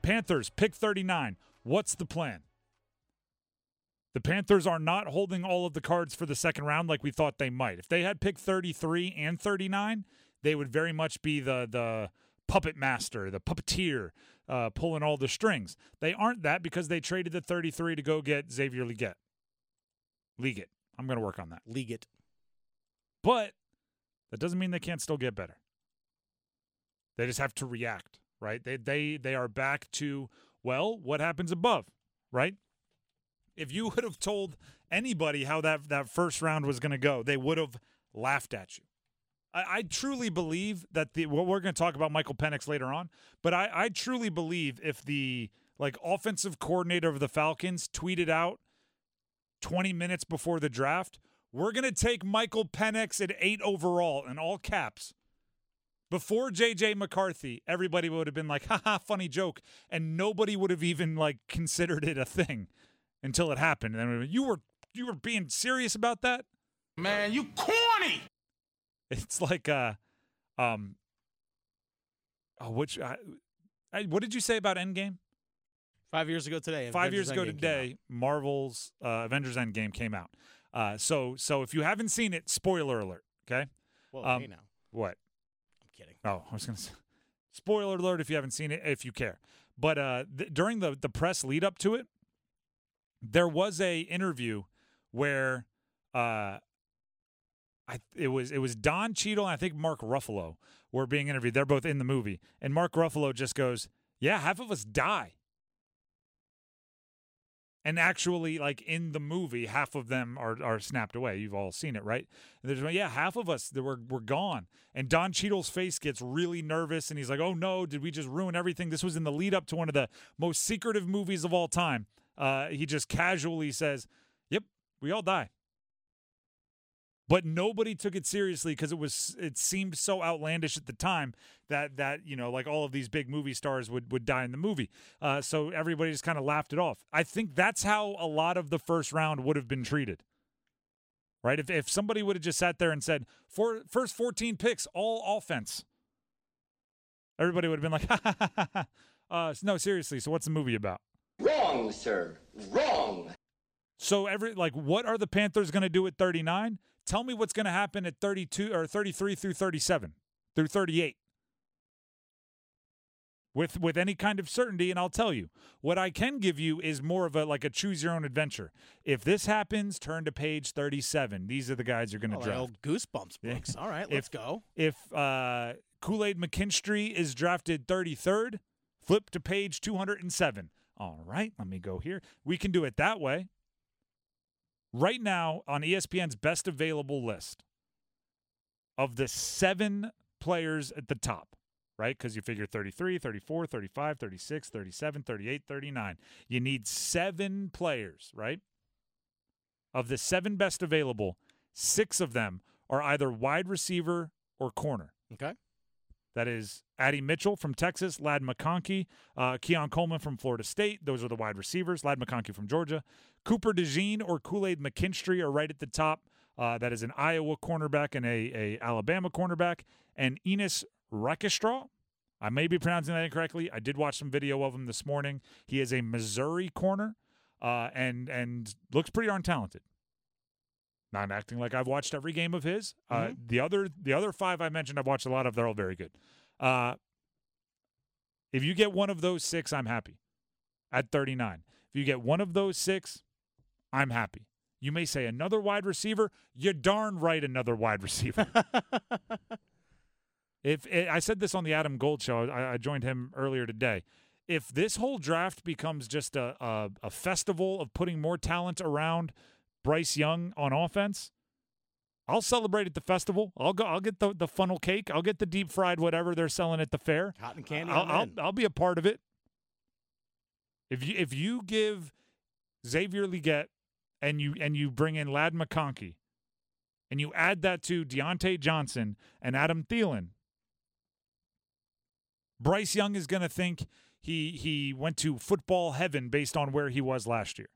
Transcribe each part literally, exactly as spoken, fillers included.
Panthers, pick thirty-nine. What's the plan? The Panthers are not holding all of the cards for the second round like we thought they might. If they had picked thirty-three and thirty-nine, they would very much be the the puppet master, the puppeteer, uh, pulling all the strings. They aren't that because they traded the thirty-three to go get Xavier Legette. Legette. I'm going to work on that. Legette. But that doesn't mean they can't still get better. They just have to react, right? They they they are back to, well, what happens above, right? If you would have told anybody how that, that first round was going to go, they would have laughed at you. I, I truly believe that the well, we're going to talk about Michael Penix later on, but I, I truly believe if the like offensive coordinator of the Falcons tweeted out twenty minutes before the draft, we're going to take Michael Penix at eight overall in all caps. Before J J McCarthy, everybody would have been like, haha, funny joke, and nobody would have even like considered it a thing. Until it happened. And then you were you were being serious about that? Man, you corny. It's like uh um oh, which I, I, what did you say about Endgame? Five years ago today. Five Avengers years ago Endgame today, Marvel's uh, Avengers Endgame came out. Uh so so if you haven't seen it, spoiler alert, okay? Well, um, hey now. What? I'm kidding. Oh, I was gonna say spoiler alert if you haven't seen it, if you care. But uh th- during the the press lead up to it, there was a interview where uh, I it was it was Don Cheadle and I think Mark Ruffalo were being interviewed. They're both in the movie, and Mark Ruffalo just goes, "Yeah, half of us die." And actually, like in the movie, half of them are are snapped away. You've all seen it, right? And there's yeah, half of us that were were gone. And Don Cheadle's face gets really nervous, and he's like, "Oh no, did we just ruin everything?" This was in the lead up to one of the most secretive movies of all time. Uh, he just casually says, "Yep, we all die." But nobody took it seriously because it was it seemed so outlandish at the time that that you know like all of these big movie stars would would die in the movie. Uh, so everybody just kind of laughed it off. I think that's how a lot of the first round would have been treated. Right? If if somebody would have just sat there and said, For first fourteen picks, all offense, everybody would have been like, ha, ha, ha, ha, ha. Uh, no, seriously. So what's the movie about? Wrong, sir. Wrong. So every like, what are the Panthers going to do at thirty-nine? Tell me what's going to happen at thirty-two or thirty-three through thirty-seven through thirty-eight. With with any kind of certainty, and I'll tell you. What I can give you is more of a like a choose your own adventure. If this happens, turn to page thirty-seven. These are the guys you're going to oh, draft. Old Goosebumps books. All right, let's if, go. If uh, Kool-Aid McKinstry is drafted thirty-third, flip to page two hundred seven. All right, let me go here. We can do it that way. Right now, on E S P N's best available list of the seven players at the top, right? Because you figure thirty-three, thirty-four, thirty-five, thirty-six, thirty-seven, thirty-eight, thirty-nine. You need seven players, right? Of the seven best available, six of them are either wide receiver or corner. Okay. That is Addy Mitchell from Texas, Ladd McConkey, uh, Keon Coleman from Florida State. Those are the wide receivers. Ladd McConkey from Georgia. Cooper DeJean or Kool-Aid McKinstry are right at the top. Uh, that is an Iowa cornerback and a, a Alabama cornerback. And Enos Rakestraw, I may be pronouncing that incorrectly. I did watch some video of him this morning. He is a Missouri corner uh, and and looks pretty darn talented. Not acting like I've watched every game of his. Uh, Mm-hmm. the other the other five I mentioned, I've watched a lot of. They're all very good. Uh, if you get one of those six, I'm happy. At thirty-nine, if you get one of those six, I'm happy. You may say another wide receiver. You're darn right, another wide receiver. if it, I said this on the Adam Gold show, I, I joined him earlier today. If this whole draft becomes just a, a a festival of putting more talent around Bryce Young on offense, I'll celebrate at the festival. I'll go. I'll get the, the funnel cake. I'll get the deep fried whatever they're selling at the fair. Cotton candy. I'll I'm I'll, in. I'll be a part of it. If you if you give Xavier Legette and you and you bring in Ladd McConkey, and you add that to Deontay Johnson and Adam Thielen, Bryce Young is going to think he he went to football heaven based on where he was last year.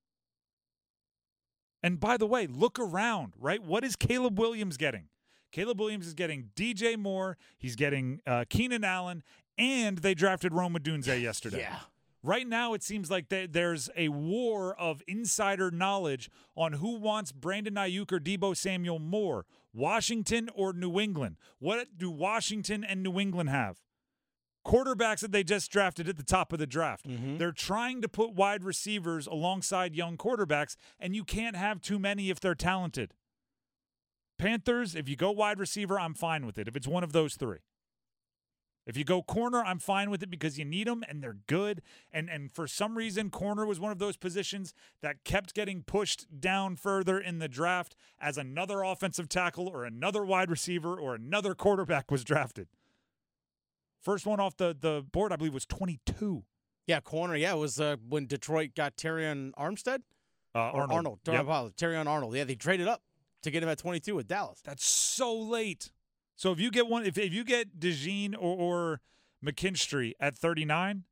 And by the way, look around, right? What is Caleb Williams getting? Caleb Williams is getting D J Moore. He's getting uh, Keenan Allen and they drafted Rome Odunze yesterday. Yeah. Right now, it seems like th- there's a war of insider knowledge on who wants Brandon Ayuk or Deebo Samuel more, Washington or New England. What do Washington and New England have? Quarterbacks that they just drafted at the top of the draft. Mm-hmm. They're trying to put wide receivers alongside young quarterbacks, and you can't have too many if they're talented. Panthers, if you go wide receiver, I'm fine with it, if it's one of those three. If you go corner, I'm fine with it because you need them and they're good. And and for some reason, corner was one of those positions that kept getting pushed down further in the draft as another offensive tackle or another wide receiver or another quarterback was drafted. First one off the, the board, I believe, was twenty-two. Yeah, corner. Yeah, it was uh, when Detroit got Terrion Armstead. Uh, Arnold. Arnold. Yep. Terrion Arnold. Yeah, they traded up to get him at twenty-two with Dallas. That's so late. So if you get one, if if you get DeJean or, or McKinstry at thirty-nine,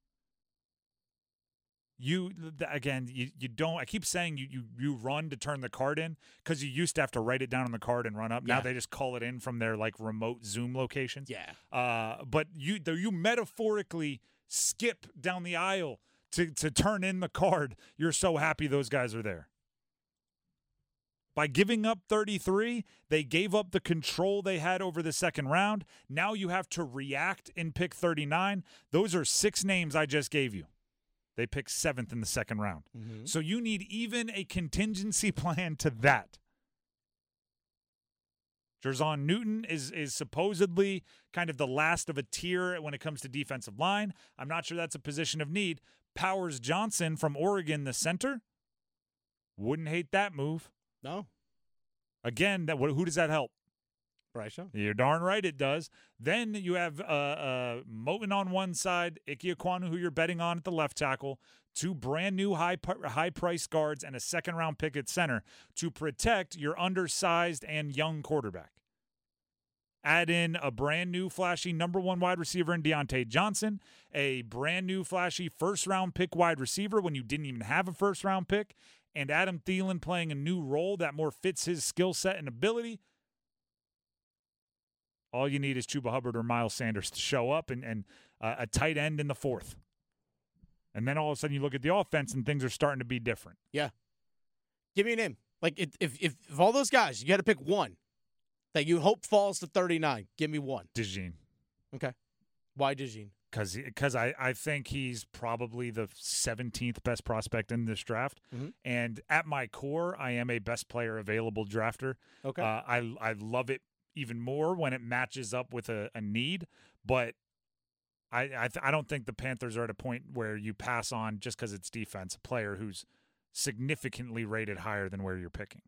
you again you, you don't. I keep saying you you you run to turn the card in because you used to have to write it down on the card and run up. Yeah. Now they just call it in from their like remote Zoom locations. Yeah. Uh, but you though you metaphorically skip down the aisle to to turn in the card. You're so happy those guys are there. By giving up thirty-three, they gave up the control they had over the second round. Now you have to react and pick thirty-nine. Those are six names I just gave you. They picked seventh in the second round. Mm-hmm. So you need even a contingency plan to that. Jerzon Newton is is supposedly kind of the last of a tier when it comes to defensive line. I'm not sure that's a position of need. Powers Johnson from Oregon, the center. Wouldn't hate that move. No. Again, that who does that help? Bryce Young. You're darn right it does. Then you have uh, uh, Moton on one side, Ike Ekwonu, who you're betting on at the left tackle, two brand new high high price guards, and a second round pick at center to protect your undersized and young quarterback. Add in a brand new flashy number one wide receiver in Deontay Johnson, a brand new flashy first round pick wide receiver when you didn't even have a first round pick, and Adam Thielen playing a new role that more fits his skill set and ability. All you need is Chuba Hubbard or Miles Sanders to show up and, and uh, a tight end in the fourth. And then all of a sudden you look at the offense and things are starting to be different. Yeah. Give me a name. Like, if if, if of all those guys, you got to pick one that you hope falls to thirty-nine. Give me one. DeJean. Okay. Why DeJean? Because I, I think he's probably the seventeenth best prospect in this draft. Mm-hmm. And at my core, I am a best player available drafter. Okay. Uh, I I love it even more when it matches up with a, a need. But I I, th- I don't think the Panthers are at a point where you pass on just because it's defense, a player who's significantly rated higher than where you're picking.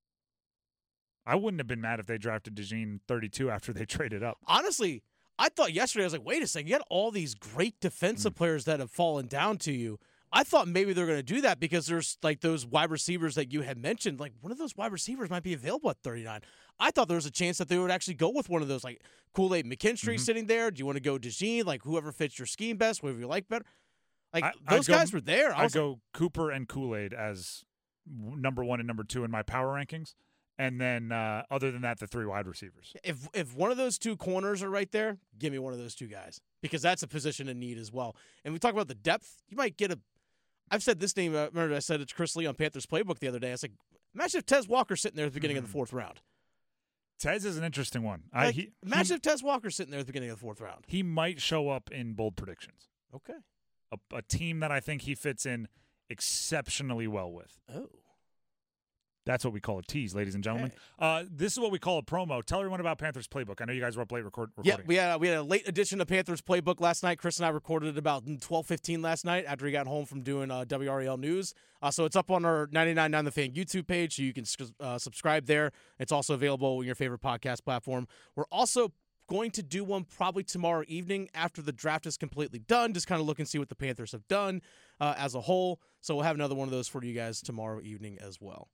I wouldn't have been mad if they drafted DeJean thirty-two after they traded up. Honestly, I thought yesterday, I was like, wait a second, you got all these great defensive Mm. players that have fallen down to you. I thought maybe they're going to do that because there's like those wide receivers that you had mentioned. Like one of those wide receivers might be available at thirty-nine. I thought there was a chance that they would actually go with one of those, like Kool-Aid McKinstry Mhm. sitting there. Do you want to go DeJean? Like whoever fits your scheme best, whatever you like better. Like I- those I'd go- guys were there. I I was like, go Cooper and Kool-Aid as w- number one and number two in my power rankings. And then uh, other than that, the three wide receivers. if if one of those two corners are right there, give me one of those two guys because that's a position in need as well. And we talk about the depth. You might get a. I've said this name. Uh, remember, I said it to Chris Lee on Panthers Playbook the other day. I was like, imagine if Tez Walker's sitting there at the beginning Mm. of the fourth round. Tez is an interesting one. I, Like, he, imagine he, if Tez Walker's sitting there at the beginning of the fourth round. he might show up in bold predictions. Okay. A, a team that I think he fits in exceptionally well with. Oh. That's what we call a tease, ladies and gentlemen. Uh, this is what we call a promo. Tell everyone about Panthers Playbook. I know you guys were up late record, Yeah, recording. we had we had a late edition of Panthers Playbook last night. Chris and I recorded it about twelve fifteen last night after he got home from doing uh, W R E L News. Uh, so it's up on our ninety-nine point nine The Fan YouTube page, so you can uh, subscribe there. It's also available on your favorite podcast platform. We're also going to do one probably tomorrow evening after the draft is completely done, just kind of look and see what the Panthers have done uh, as a whole. So we'll have another one of those for you guys tomorrow evening as well.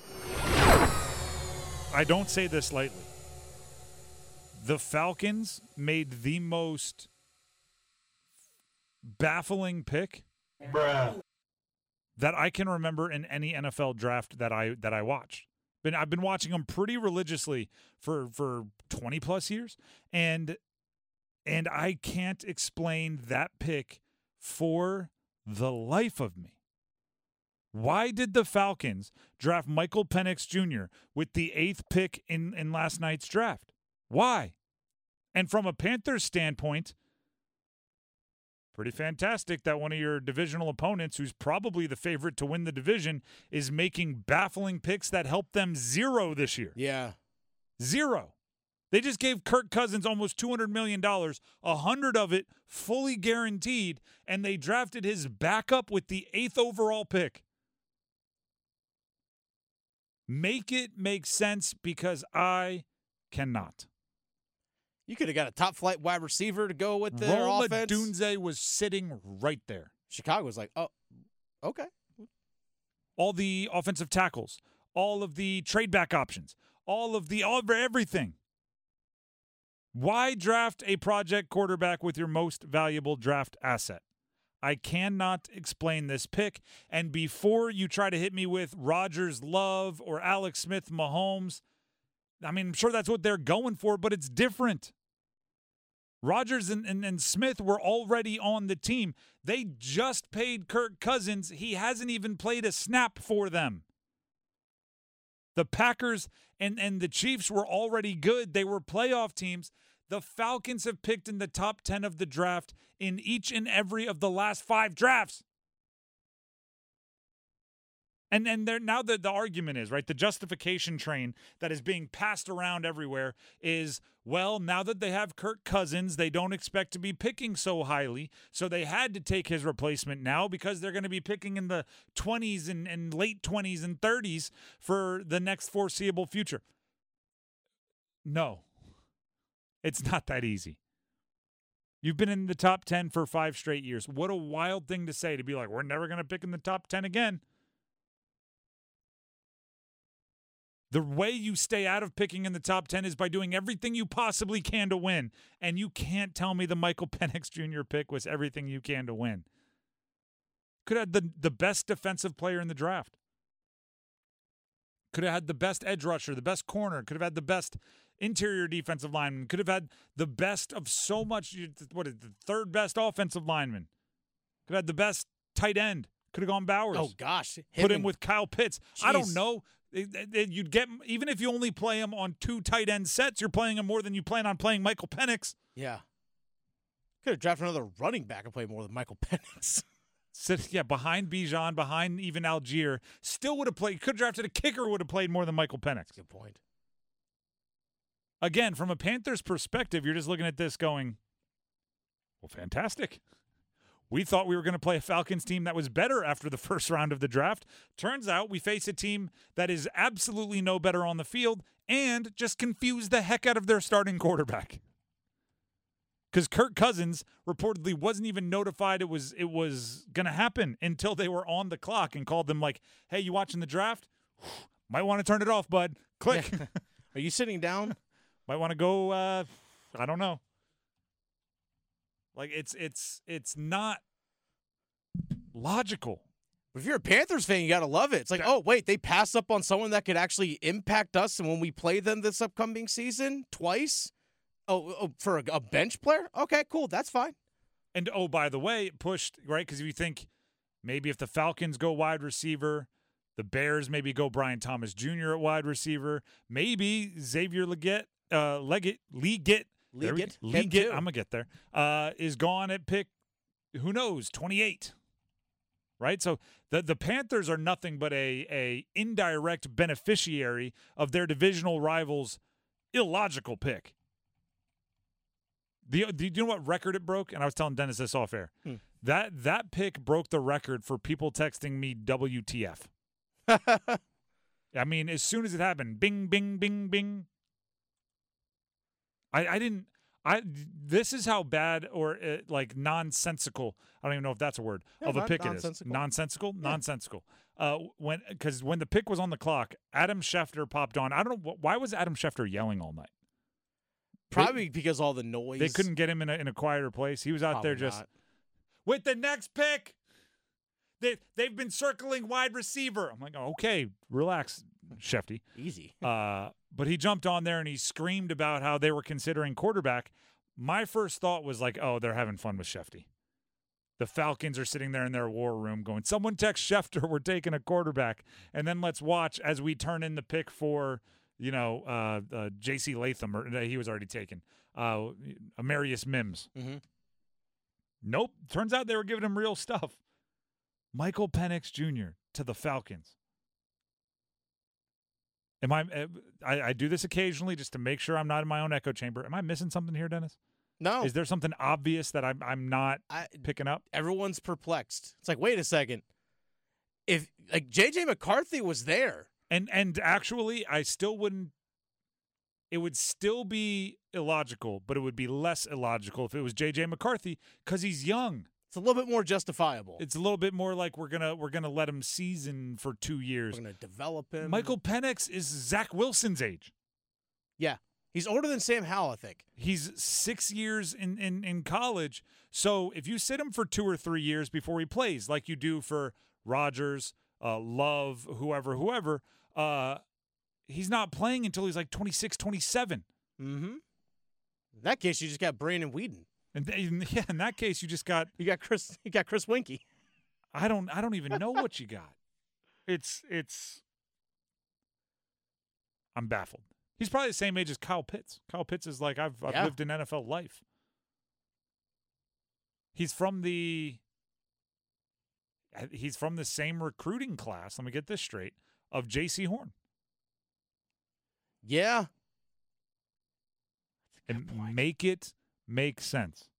I don't say this lightly. The Falcons made the most baffling pick Bruh. that I can remember in any N F L draft that I that I watched. Been I've been watching them pretty religiously for for twenty plus years, and And I can't explain that pick for the life of me. Why did the Falcons draft Michael Penix Junior with the eighth pick in, in last night's draft? Why? And from a Panthers standpoint, pretty fantastic that one of your divisional opponents, who's probably the favorite to win the division, is making baffling picks that help them zero this year. Yeah. Zero. They just gave Kirk Cousins almost two hundred million dollars, one hundred of it fully guaranteed, and they drafted his backup with the eighth overall pick. Make it make sense, because I cannot. You could have got a top-flight wide receiver to go with their Rome offense. Odunze was sitting right there. Chicago was like, oh, okay. All the offensive tackles, all of the trade back options, all of the all everything. Why draft a project quarterback with your most valuable draft asset? I cannot explain this pick. And before you try to hit me with Rodgers Love or Alex Smith Mahomes, I mean, I'm sure that's what they're going for, but it's different. Rodgers and, and, and Smith were already on the team. They just paid Kirk Cousins. He hasn't even played a snap for them. The Packers and, and the Chiefs were already good. They were playoff teams. The Falcons have picked in the top ten of the draft in each and every of the last five drafts. And and they're, now the, the argument is, right, the justification train that is being passed around everywhere is, well, now that they have Kirk Cousins, they don't expect to be picking so highly, so they had to take his replacement now because they're going to be picking in the twenties and, and late twenties and thirties for the next foreseeable future. No, it's not that easy. You've been in the top ten for five straight years. What a wild thing to say, to be like, we're never going to pick in the top ten again. The way you stay out of picking in the top ten is by doing everything you possibly can to win. And you can't tell me the Michael Penix Junior pick was everything you can to win. Could have had the, the best defensive player in the draft. Could have had the best edge rusher, the best corner. Could have had the best interior defensive lineman. Could have had the best of so much. What is it, the third best offensive lineman? Could have had the best tight end. Could have gone Bowers. Oh, gosh. Put him and- with Kyle Pitts. Jeez. I don't know. You'd get, even if you only play him on two tight end sets, you're playing him more than you plan on playing Michael Penix. Yeah. Could have drafted another running back and played more than Michael Penix. Sit, yeah, behind Bijan, behind even Algier. Still would have played. Could have drafted a kicker, would have played more than Michael Penix. Good point. Again, from a Panthers perspective, you're just looking at this going, well, fantastic. We thought we were going to play a Falcons team that was better after the first round of the draft. Turns out we face a team that is absolutely no better on the field and just confused the heck out of their starting quarterback. Because Kirk Cousins reportedly wasn't even notified it was it was going to happen until they were on the clock and called them like, hey, you watching the draft? Might want to turn it off, bud. Click. Yeah. Are you sitting down? Might want to go, uh, I don't know. Like, it's it's it's not logical. But if you're a Panthers fan, you got to love it. It's like, oh, wait, they passed up on someone that could actually impact us and when we play them this upcoming season twice? Oh, oh for a, a bench player? Okay, cool. That's fine. And, oh, by the way, it pushed, right? Because if you think maybe if the Falcons go wide receiver, the Bears maybe go Brian Thomas Junior at wide receiver, maybe Xavier Leggett, uh, Leggett, Leggett, Leggett, Leggett, I'm going to get there, uh, is gone at pick, who knows, twenty-eight. Right? So the, the Panthers are nothing but a, a indirect beneficiary of their divisional rivals' illogical pick. The, do you know what record it broke? And I was telling Dennis this off air. Hmm. That that pick broke the record for people texting me W T F. I mean, as soon as it happened, bing, bing, bing, bing. I, I didn't. I. This is how bad or uh, like nonsensical. I don't even know if that's a word Yeah, of a non- pick it is. nonsensical. Nonsensical. Yeah. Nonsensical. Uh, when because when the pick was on the clock, Adam Schefter popped on. I don't know why was Adam Schefter yelling all night. Probably because all the noise. They couldn't get him in a in a quieter place. He was out Probably there just not. with the next pick. They they've been circling wide receiver. I'm like, oh, okay, relax, Shefty. Easy. Uh, but he jumped on there and he screamed about how they were considering quarterback. my first thought was like, oh, they're having fun with Shefty. The Falcons are sitting there in their war room going, someone text Schefter, we're taking a quarterback. And then let's watch as we turn in the pick for, you know, uh, uh, J C Latham, or uh, he was already taken, uh, Amarius Mims. Mm-hmm. Nope. Turns out they were giving him real stuff. Michael Penix Junior to the Falcons. Am I, I, I do this occasionally just to make sure I'm not in my own echo chamber. Am I missing something here, Dennis? No. Is there something obvious that I'm I'm not I, picking up? Everyone's perplexed. It's like, wait a second. If like J J McCarthy was there, And and actually, I still wouldn't. It would still be illogical, but it would be less illogical if it was J J McCarthy because he's young. it's a little bit more justifiable. It's a little bit more like we're gonna we're gonna let him season for two years. We're gonna develop him. Michael Penix is Zach Wilson's age. Yeah. He's older than Sam Howell, I think. He's six years in, in, in college. So if you sit him for two or three years before he plays, like you do for Rodgers, uh, Love, whoever, whoever, uh, he's not playing until he's like twenty-six, twenty-seven. Mm-hmm. In that case, you just got Brandon Whedon. And th- yeah, in that case, you just got You got Chris. You got Chris Winkie. I don't I don't even know what you got. It's it's I'm baffled. He's probably the same age as Kyle Pitts. Kyle Pitts is like I've I've Yeah. lived an N F L life. He's from the he's from the same recruiting class. Let me get this straight of J C Horn. Yeah. And make it make sense.